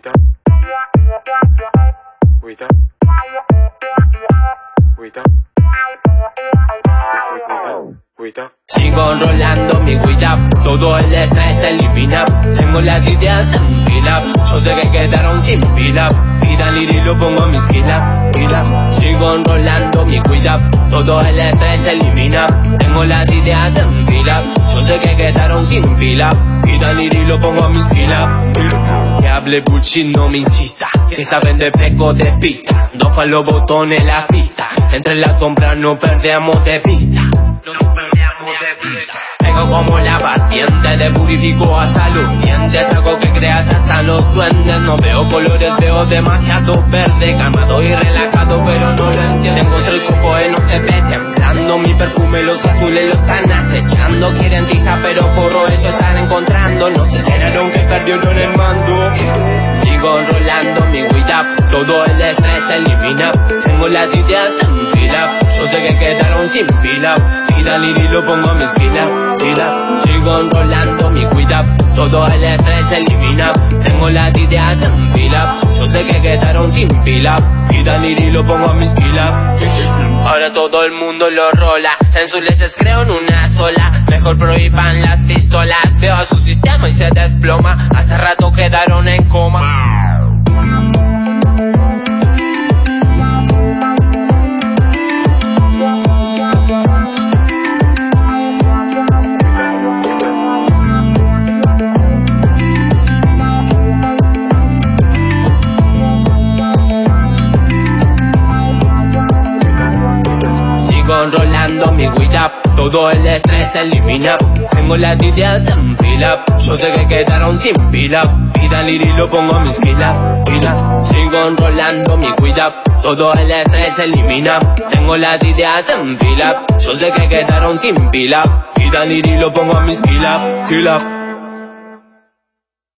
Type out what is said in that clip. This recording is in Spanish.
Agüita. Agüita. Agüita. Agüita. Sigo enrolando mi guida, todo el estrés se elimina. Tengo las ideas en fila, yo sé que quedaron sin pila. Pida y lo pongo a mi esquina, pila. Sigo enrolando mi guida, todo el estrés se elimina. Tengo las ideas en fila, yo sé que quedaron sin pila. Pida y lo pongo a mi esquina. Que hable bullshit no me insista, que saben de peco de pista. No fa los botones en la pista, entre las sombras no perdemos de vista. Pego como la batiente, te purifico hasta los dientes. Hago que creas hasta los duendes. No veo colores, veo demasiado verde. Calmado y relajado, pero no lo entiendo. Encontré el coco no se ve temblando. Mi perfume, los azules lo están acechando. Quieren tiza, pero porro ellos están encontrando. No se enteraron que perdieron el mando. Sigo enrolando mi weed up, todo el estrés se elimina. Tengo las ideas en fila, yo sé que quedaron sin pila. Pida y lo pongo a mi esquina, pila. Sigo enrolando mi weed up, todo el estrés se elimina. Tengo las ideas en fila, yo sé que quedaron sin pila. Pida y lo pongo a mi esquina. Ahora todo el mundo lo rola, en sus leyes creo en una sola. Mejor prohíban las pistolas, veo a su sistema y se desploma. Hace rato quedaron en coma. Sigo enrolando mi weed up, todo el estrés se elimina. Tengo las ideas en fila, yo sé que quedaron sin pila. Pida y lo pongo a mi esquina, pila. Sigo enrolando mi weed up, todo el estrés se elimina. Tengo las ideas en fila, yo sé que quedaron sin pila. Pida y lo pongo a mi esquina, pila.